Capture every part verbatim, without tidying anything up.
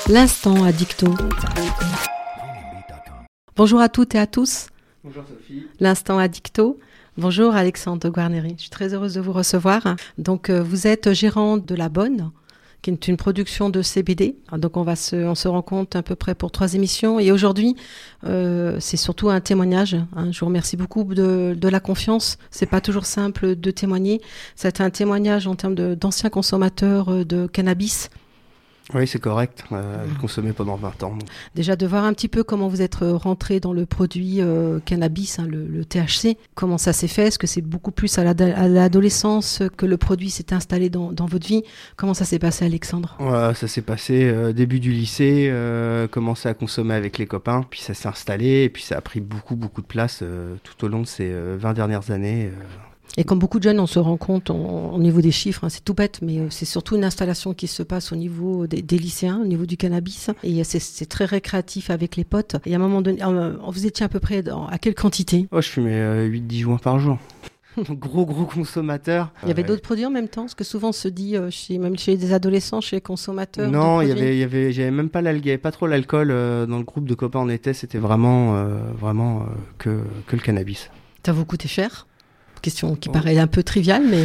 L'instant addicto. Bonjour à toutes et à tous. Bonjour Sophie. L'instant addicto. Bonjour Alexandre de Guarneri. Je suis très heureuse de vous recevoir. Donc euh, vous êtes gérant de La Bonne, qui est une production de C B D. Donc on va se, on se rencontre à peu près pour trois émissions. Et aujourd'hui, euh, c'est surtout un témoignage. Hein. Je vous remercie beaucoup de, de la confiance. C'est pas toujours simple de témoigner. C'est un témoignage en termes de, d'anciens consommateurs de cannabis. Oui, c'est correct. Euh, mmh. Consommé pendant vingt ans. Donc. Déjà, de voir un petit peu comment vous êtes rentré dans le produit euh, cannabis, hein, le, le T H C. Comment ça s'est fait? Est-ce que c'est beaucoup plus à, la, à l'adolescence que le produit s'est installé dans, dans votre vie? Comment ça s'est passé, Alexandre? Ouais, ça s'est passé euh, début du lycée, euh, commencé à consommer avec les copains, puis ça s'est installé, et puis ça a pris beaucoup, beaucoup de place euh, tout au long de ces euh, vingt dernières années. Euh. Et comme beaucoup de jeunes, on se rend compte on, au niveau des chiffres, hein, c'est tout bête, mais euh, c'est surtout une installation qui se passe au niveau des, des lycéens, au niveau du cannabis. Et c'est, c'est très récréatif avec les potes. Et à un moment donné, euh, vous étiez à peu près dans, à quelle quantité? Oh, je fumais euh, huit dix joints par jour. Gros, gros consommateur. Il y avait euh, d'autres produits en même temps? Parce que souvent on se dit, euh, chez, même chez des adolescents, chez les consommateurs. Non, il y avait, il y avait, j'avais même pas l'alcool, il y avait pas trop l'alcool euh, dans le groupe de copains on était. C'était vraiment, euh, vraiment euh, que, que le cannabis. Ça vous coûtait cher? Question qui paraît un peu triviale, mais...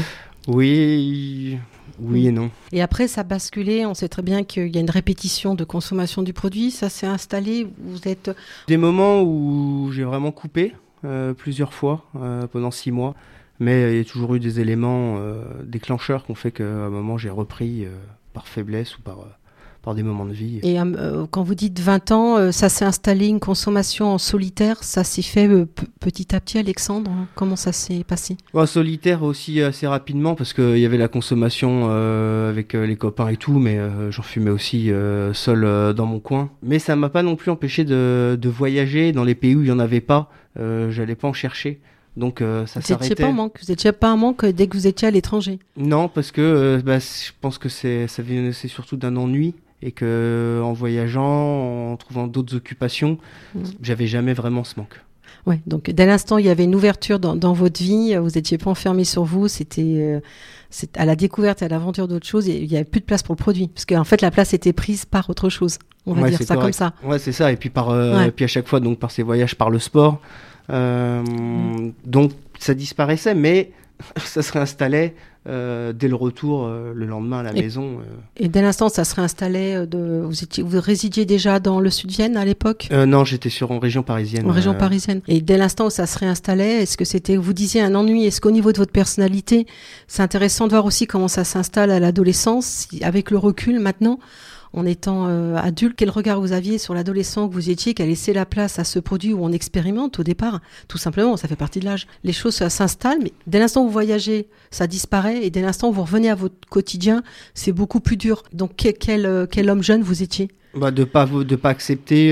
Oui, oui et non. Et après, ça a basculé. On sait très bien qu'il y a une répétition de consommation du produit. Ça s'est installé. Vous êtes... Des moments où j'ai vraiment coupé euh, plusieurs fois euh, pendant six mois. Mais il y a toujours eu des éléments euh, déclencheurs qui ont fait qu'à un moment, j'ai repris euh, par faiblesse ou par... Euh, par des moments de vie. Et euh, quand vous dites vingt ans, euh, ça s'est installé une consommation en solitaire, ça s'est fait euh, p- petit à petit, Alexandre? Comment ça s'est passé? En solitaire aussi assez rapidement, parce qu'il y avait la consommation euh, avec euh, les copains et tout, mais euh, j'en fumais aussi euh, seul euh, dans mon coin. Mais ça ne m'a pas non plus empêché de, de voyager dans les pays où il n'y en avait pas. Euh, je n'allais pas en chercher. Donc euh, ça vous s'arrêtait. Étiez pas en manque. Vous n'étiez pas en manque dès que vous étiez à l'étranger? Non, parce que euh, bah, je pense que c'est, ça venait c'est surtout d'un ennui. Et que en voyageant, en trouvant d'autres occupations, mmh. j'avais jamais vraiment ce manque. Ouais, donc dès l'instant il y avait une ouverture dans, dans votre vie, vous n'étiez pas enfermé sur vous, c'était, euh, c'était à la découverte et à l'aventure d'autres choses, et il n'y avait plus de place pour le produit, parce qu'en fait la place était prise par autre chose, on va ouais, dire ça correct. comme ça. Ouais, c'est ça, et puis, par, euh, ouais. et puis à chaque fois, donc, par ces voyages, par le sport, euh, mmh. donc ça disparaissait, mais ça se réinstallait euh, dès le retour euh, le lendemain à la et, maison. Euh. Et dès l'instant, ça se réinstallait. De, vous, étiez, vous résidiez déjà dans le sud Vienne à l'époque? euh, Non, j'étais sur en région parisienne. En région euh... parisienne. Et dès l'instant où ça se réinstallait, est-ce que c'était, vous disiez, un ennui? Est-ce qu'au niveau de votre personnalité, c'est intéressant de voir aussi comment ça s'installe à l'adolescence, avec le recul maintenant? En étant euh, adulte, quel regard vous aviez sur l'adolescent que vous étiez, qui a laissé la place à ce produit où on expérimente au départ? Tout simplement, ça fait partie de l'âge. Les choses, ça s'installe, mais dès l'instant où vous voyagez, ça disparaît, et dès l'instant où vous revenez à votre quotidien, c'est beaucoup plus dur. Donc, quel, quel, quel homme jeune vous étiez? Bah, de pas de pas accepter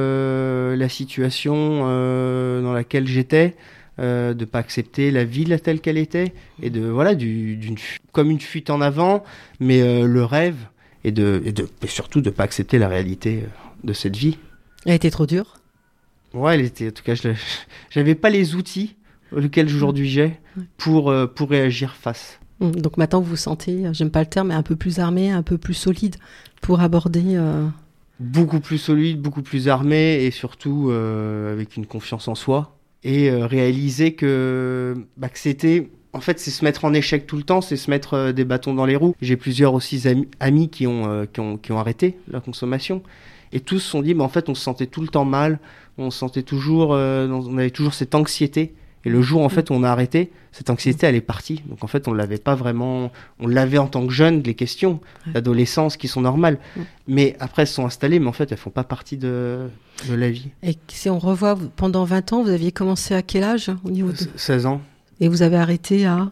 euh, la situation euh, dans laquelle j'étais. Euh, de pas accepter la vie telle qu'elle était, et de voilà du, d'une comme une fuite en avant, mais euh, le rêve. Et, de, et, de, et surtout de ne pas accepter la réalité de cette vie. Elle était trop dure? Ouais, elle était, en tout cas, je n'avais pas les outils auxquels aujourd'hui j'ai pour, euh, pour réagir face. Donc maintenant, vous vous sentez, j'aime pas le terme, mais un peu plus armé, un peu plus solide pour aborder... Euh... Beaucoup plus solide, beaucoup plus armé, et surtout euh, avec une confiance en soi. Et euh, réaliser que, bah, que c'était... En fait, c'est se mettre en échec tout le temps, c'est se mettre euh, des bâtons dans les roues. J'ai plusieurs aussi amis, amis qui, ont, euh, qui, ont, qui ont arrêté la consommation. Et tous se sont dit, bah, en fait, on se sentait tout le temps mal, on se sentait toujours, euh, on avait toujours cette anxiété. Et le jour, en fait, où on a arrêté, cette anxiété, elle est partie. Donc, en fait, on l'avait pas vraiment... On l'avait en tant que jeune, les questions d'adolescence qui sont normales. Ouais. Mais après, elles sont installées, mais en fait, elles font pas partie de, de la vie. Et si on revoit, pendant vingt ans, vous aviez commencé à quel âge au niveau de... seize ans. Et vous avez arrêté à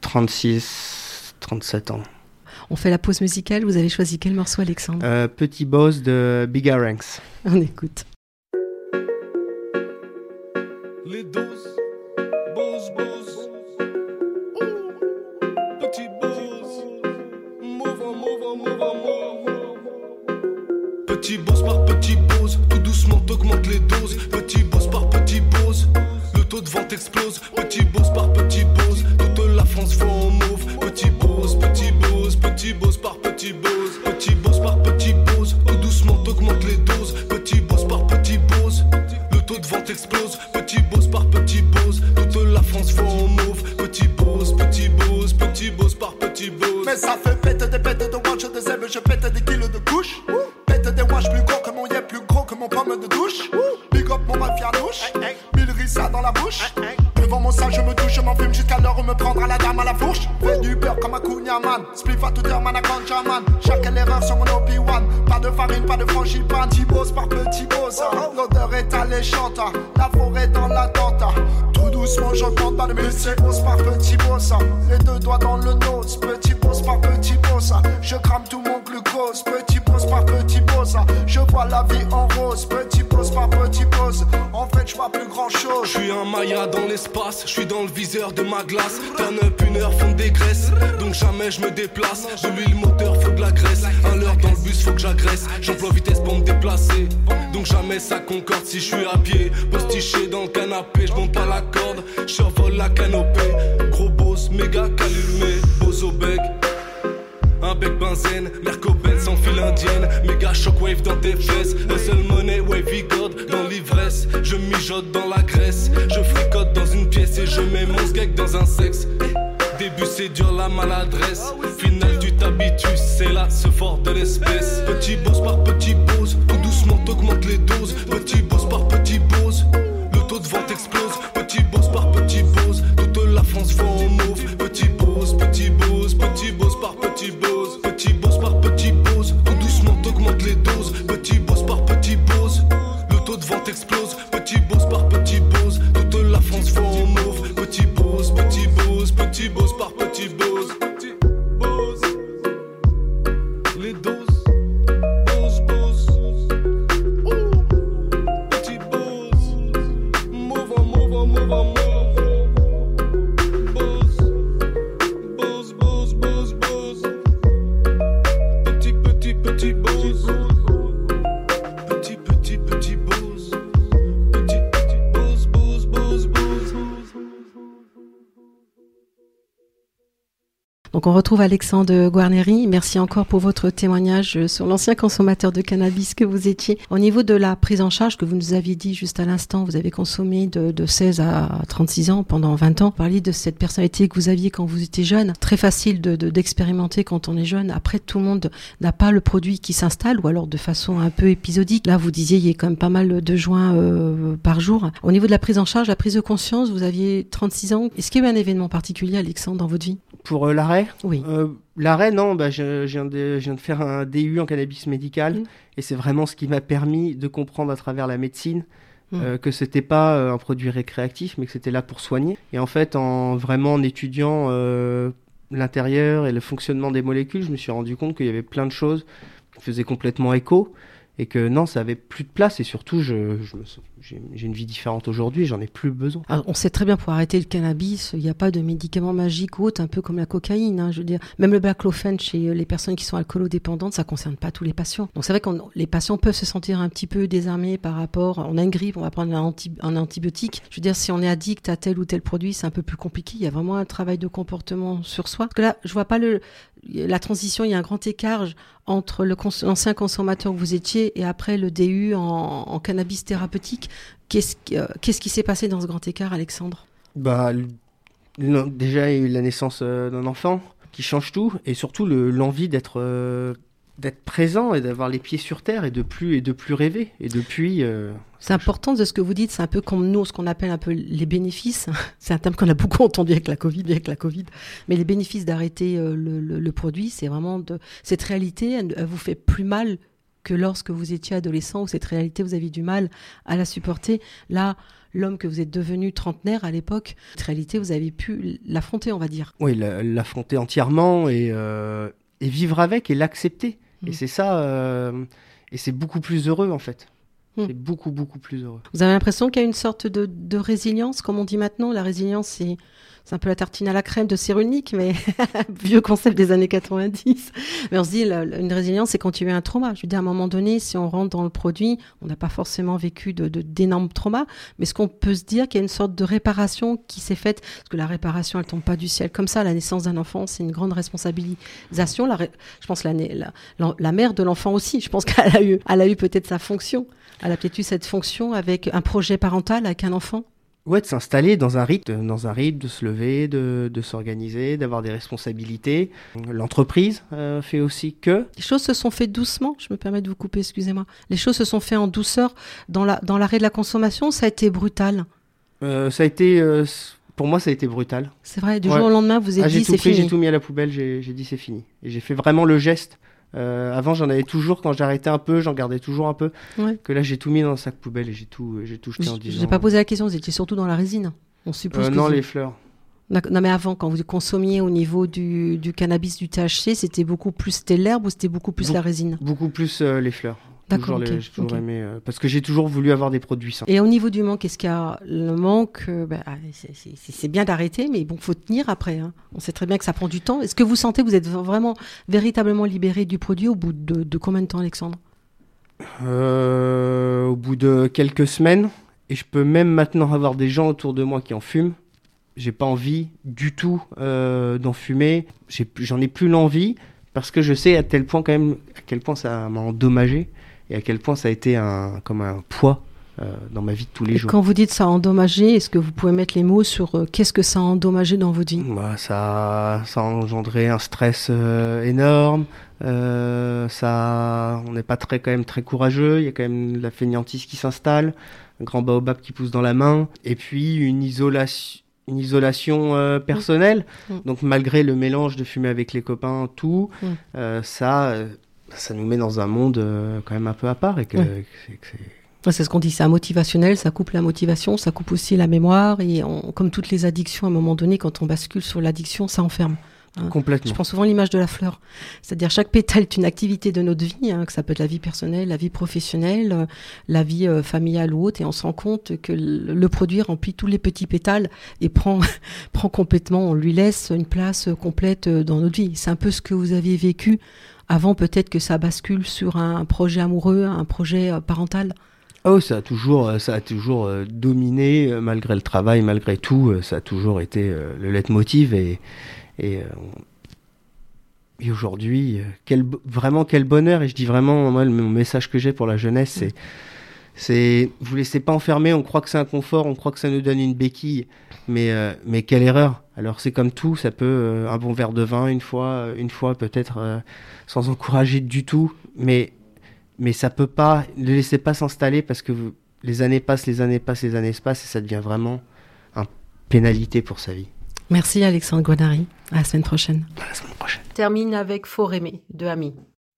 trente-six, trente-sept ans. On fait la pause musicale. Vous avez choisi quel morceau, Alexandre? euh, Petit Boss de Bigger Ranks. On écoute. Les doses, boss, boss. Petit boss, move on, move on, move on, move. Petit boss par petit boss, tout doucement t'augmente les doses. Petit boss par petit boss. Le taux de vente explose, petit boss par petit boss. Toute la France va en mauve. Petit boss, petit boss, petit boss par petit boss. Petit boss par petit boss, tout doucement t'augmente Mais ça fait péter des bêtes de watch, des zèbres, je pète des kilos de couches. Pète des watch plus gros que mon yep, plus gros que mon pomme de douche. Big up mon ref Yanouche, mille rissas dans la bouche. Devant mon sac, je me touche, je m'en fume jusqu'à l'heure où me prendra la dame à la fourche. Fais du beurre comme un Cunha man, spliff à toute heure, man à ganja man. Chaque erreur sur mon O P un, pas de farine, pas de frangipane. Petit boss par petit boss, l'odeur est alléchante, la forêt dans l'attente. Tout doucement, j'entends dans le petit boss par petit boss. Les deux doigts dans le nose, petit boss par petit boss. Je crame tout mon glucose, petit boss par petit boss. Je vois la vie en rose, petit boss par petit boss. En fait, je vois plus grand chose. Je suis un Maya dans l'espace, je suis dans le viseur de ma glace. Turn up une heure, fond des graisses, donc jamais je me déplace. De l'huile moteur, faut de la graisse. Un leurre dans le bus, faut que j'agresse. J'emploie vitesse pour me déplacer, donc jamais ça concorde si je suis à pied. Postiché dans le canapé, je monte pas la corde, je survole la canopée. Gros boss, méga calumé, boss au bec. Un bec benzène, Merco-Benz sans fil indienne. Méga shockwave dans tes fesses. Hustle money, wavy god dans l'ivresse. Je mijote dans la graisse. Je fricote dans une pièce et je mets mon sgeg dans un sexe. Début c'est dur la maladresse. Final tu t'habitues, c'est là ce fort de l'espèce. Petit boss par petit boss, tout doucement t'augmente les doses. Petit boss par petit boss, le taux de vente explose. Petit boss par petit boss, toute la France va en mauve. Petit boss, petit boss, petit boss par petit boss. Petit boss par petit boss, tout doucement t'augmente les doses. Petit boss par petit boss, le taux de vente explose. Petit boss par petit boss, toute la France va en mauve. Petit boss, petit boss, petit boss par petit boss. Petit boss, les doses, boss, boss. Ouh. Petit boss, move on, move on, move on, move. Boss, boss, boss, boss, boss. Petit, petit, petit boss. Petit, petit, petit boss. Petit, petit boss, boss, boss, boss. Donc on retrouve Alexandre Guarneri. Merci encore pour votre témoignage sur l'ancien consommateur de cannabis que vous étiez. Au niveau de la prise en charge que vous nous aviez dit juste à l'instant, vous avez consommé de, de seize à trente-six ans pendant vingt ans. Vous parliez de cette personnalité que vous aviez quand vous étiez jeune. Très facile de, de, d'expérimenter quand on est jeune. Après, tout le monde n'a pas le produit qui s'installe ou alors de façon un peu épisodique. Là, vous disiez, il y a quand même pas mal de joints euh, par jour. Au niveau de la prise en charge, la prise de conscience, vous aviez trente-six ans. Est-ce qu'il y a eu un événement particulier, Alexandre, dans votre vie ? Pour euh, l'arrêt Oui. euh, L'arrêt, non, bah, je, je, viens de, je viens de faire un D U en cannabis médical mmh. et c'est vraiment ce qui m'a permis de comprendre à travers la médecine mmh. euh, que c'était pas euh, un produit récréatif, mais que c'était là pour soigner. Et en fait, en vraiment en étudiant euh, l'intérieur et le fonctionnement des molécules, je me suis rendu compte qu'il y avait plein de choses qui faisaient complètement écho. Et que non, ça avait plus de place et surtout, je, je, j'ai, j'ai une vie différente aujourd'hui, j'en ai plus besoin. Alors, on sait très bien pour arrêter le cannabis, il n'y a pas de médicaments magiques ou autres, un peu comme la cocaïne. Hein, je veux dire, même le baclofen chez les personnes qui sont alcoolodépendantes, ça ne concerne pas tous les patients. Donc c'est vrai que les patients peuvent se sentir un petit peu désarmés par rapport, on a une grippe, on va prendre un, anti, un antibiotique. Je veux dire, si on est addict à tel ou tel produit, c'est un peu plus compliqué. Il y a vraiment un travail de comportement sur soi. Parce que là, je vois pas le, la transition, il y a un grand écart entre le cons- l'ancien consommateur que vous étiez et après le D U en, en cannabis thérapeutique. Qu'est-ce, euh, qu'est-ce qui s'est passé dans ce grand écart, Alexandre ? Bah, le, le, déjà, il y a eu la naissance euh, d'un enfant qui change tout et surtout le, l'envie d'être, euh, d'être présent et d'avoir les pieds sur terre et de plus, et de plus rêver. Et depuis... Euh, c'est important de ce que vous dites, c'est un peu comme nous, ce qu'on appelle un peu les bénéfices. C'est un terme qu'on a beaucoup entendu avec la Covid, avec la Covid. Mais les bénéfices d'arrêter euh, le, le, le produit, c'est vraiment de cette réalité, elle, elle vous fait plus mal que lorsque vous étiez adolescent, où cette réalité, vous aviez du mal à la supporter. Là, l'homme que vous êtes devenu trentenaire à l'époque, cette réalité, vous avez pu l'affronter, on va dire. Oui, la, l'affronter entièrement et, euh, et vivre avec et l'accepter. Mmh. Et c'est ça, euh, et c'est beaucoup plus heureux en fait. C'est beaucoup, beaucoup plus heureux. Vous avez l'impression qu'il y a une sorte de, de résilience, comme on dit maintenant. La résilience, c'est, c'est un peu la tartine à la crème de Cyrulnik, mais vieux concept des années quatre-vingt-dix. Mais on se dit, la, une résilience, c'est quand tu as eu un trauma. Je veux dire, à un moment donné, si on rentre dans le produit, on n'a pas forcément vécu de, de, d'énormes traumas, mais ce qu'on peut se dire, qu'il y a une sorte de réparation qui s'est faite, parce que la réparation, elle tombe pas du ciel comme ça. La naissance d'un enfant, c'est une grande responsabilisation. La, je pense la, la, la, la mère de l'enfant aussi, je pense qu'elle a eu, elle a eu peut-être sa fonction. Elle a peut-être eu cette fonction avec un projet parental, avec un enfant. Ouais, de s'installer dans un rythme, dans un rythme, de se lever, de, de s'organiser, d'avoir des responsabilités. L'entreprise euh, fait aussi que... Les choses se sont faites doucement, je me permets de vous couper, excusez-moi. Les choses se sont faites en douceur. Dans, la, dans l'arrêt de la consommation, ça a été brutal. Euh, ça a été... Euh, pour moi, ça a été brutal. C'est vrai, du ouais. jour au lendemain, vous avez ah, dit j'ai c'est tout pris, fini. J'ai tout mis à la poubelle, j'ai, j'ai dit c'est fini. Et j'ai fait vraiment le geste. Euh, avant, j'en avais toujours, quand j'arrêtais un peu, j'en gardais toujours un peu. Ouais. Que là, j'ai tout mis dans le sac poubelle et j'ai tout, j'ai tout jeté en disant... Je n'ai pas posé la question, vous étiez surtout dans la résine. On suppose euh, que non, vous... les fleurs. Non, mais avant, quand vous consommiez au niveau du, du cannabis, du T H C, c'était beaucoup plus c'était l'herbe ou c'était beaucoup plus Be- la résine? Beaucoup plus euh, les fleurs. D'accord, toujours okay, les, j'ai toujours okay. aimé, euh, parce que j'ai toujours voulu avoir des produits sains. Et au niveau du manque, est-ce qu'il y a le manque euh, bah, c'est, c'est, c'est bien d'arrêter, mais bon, faut tenir après. Hein. On sait très bien que ça prend du temps. Est-ce que vous sentez que vous êtes vraiment véritablement libéré du produit au bout de, de combien de temps, Alexandre? euh, Au bout de quelques semaines, et je peux même maintenant avoir des gens autour de moi qui en fument. J'ai pas envie du tout euh, d'en fumer. J'ai, j'en ai plus l'envie parce que je sais à tel point quand même à quel point ça m'a endommagé et à quel point ça a été un comme un poids euh, dans ma vie de tous les et jours. Quand vous dites ça a endommagé, est-ce que vous pouvez mettre les mots sur euh, qu'est-ce que ça a endommagé dans votre vie? Bah, ça, ça a engendré un stress euh, énorme. Euh, ça, on n'est pas très quand même très courageux. Il y a quand même la fainéantise qui s'installe, un grand baobab qui pousse dans la main, et puis une isolation. Une isolation euh, personnelle, mmh. donc malgré le mélange de fumer avec les copains, tout, mmh. euh, ça, euh, ça nous met dans un monde euh, quand même un peu à part. Et que, ouais. que c'est, que c'est... c'est ce qu'on dit, c'est motivationnel, ça coupe la motivation, ça coupe aussi la mémoire, et on, comme toutes les addictions, à un moment donné, quand on bascule sur l'addiction, ça enferme. Hein. Complètement. Je prends souvent l'image de la fleur. C'est-à-dire chaque pétale est une activité de notre vie, hein, que ça peut être la vie personnelle, la vie professionnelle, euh, la vie euh, familiale ou autre, et on se rend compte que le, le produit remplit tous les petits pétales et prend, prend complètement, on lui laisse une place complète dans notre vie. C'est un peu ce que vous aviez vécu avant, peut-être que ça bascule sur un projet amoureux, un projet euh, parental. Oh, ça a toujours, ça a toujours euh, dominé, euh, malgré le travail, malgré tout, euh, ça a toujours été euh, le leitmotiv et Et, euh, et aujourd'hui, euh, quel, vraiment quel bonheur. Et je dis vraiment, moi, le message que j'ai pour la jeunesse, c'est, c'est vous laissez pas enfermer. On croit que c'est un confort, on croit que ça nous donne une béquille, mais, euh, mais quelle erreur. Alors c'est comme tout, ça peut euh, un bon verre de vin une fois, une fois peut-être euh, sans encourager du tout, mais mais ça peut pas. Ne laissez pas s'installer parce que vous, les années passent, les années passent, les années se passent et ça devient vraiment une pénalité pour sa vie. Merci Alexandre Guanari. À la semaine prochaine. À la semaine prochaine. Termine avec Fort Aimé de Ami.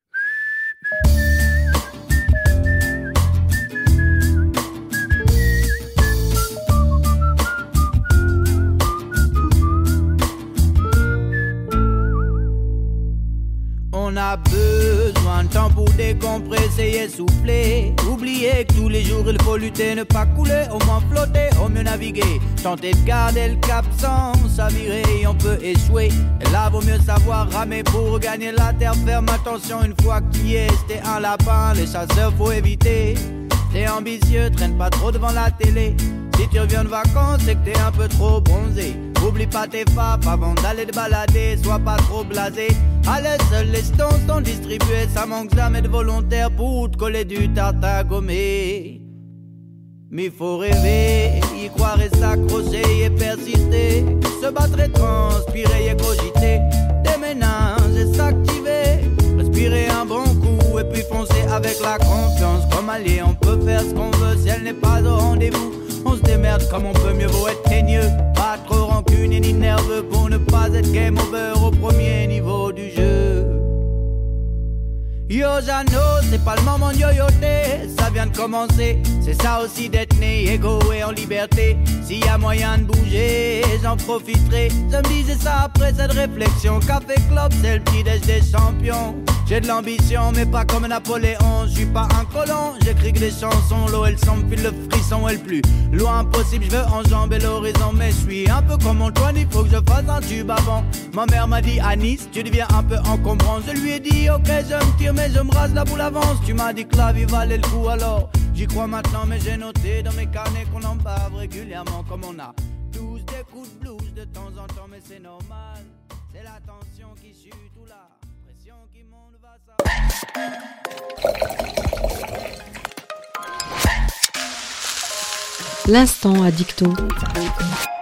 On a besoin de temps pour décompresser et souffler. Oubliez que tous les jours il faut lutter, ne pas couler, au moins flotter, au mieux naviguer. Tenter de garder le cap sans s'avirer, on peut échouer. Et là vaut mieux savoir ramer pour gagner la terre ferme. Attention une fois que tu y es, t'es un lapin, les chasseurs faut éviter. T'es ambitieux, traîne pas trop devant la télé. Si tu reviens de vacances, c'est que t'es un peu trop bronzé. Oublie pas tes faps avant d'aller te balader, sois pas trop blasé. Allez, seuls les stones sont distribués, ça manque jamais de volontaires pour te coller du tartare gommé. Mais faut rêver, y croire et s'accrocher et persister. Se battre et transpirer et cogiter. Des méninges et s'activer. Respirer un bon coup et puis foncer avec la confiance. Comme allié, on peut faire ce qu'on veut si elle n'est pas au rendez-vous. On se démerde comme on peut, mieux vaut être teigneux. Pas trop rancunier ni nerveux pour ne pas être game over au premier niveau du jeu. Yo Jano, c'est pas le moment de yoyoter, ça vient de commencer. C'est ça aussi d'être né égaux et en liberté. S'il y a moyen de bouger, j'en profiterai. Je me disais ça après cette réflexion. Café Club, c'est le petit déj des champions. J'ai de l'ambition mais pas comme Napoléon. Je suis pas un colon, j'écris que des chansons. L'eau elle semble puis le frisson est le plus loin possible. Je veux enjamber l'horizon mais je suis un peu comme Antoine. Il faut que je fasse un tube avant. Ma mère m'a dit à Nice, tu deviens un peu encombrant. Je lui ai dit ok je me tire mais je me rase la boule avance. Tu m'as dit que la vie valait le coup alors j'y crois maintenant mais j'ai noté dans mes carnets qu'on en bave régulièrement. Comme on a tous des coups de blues de temps en temps mais c'est normal. C'est la tension qui chute ou la pression qui monte va ça. L'instant addicto.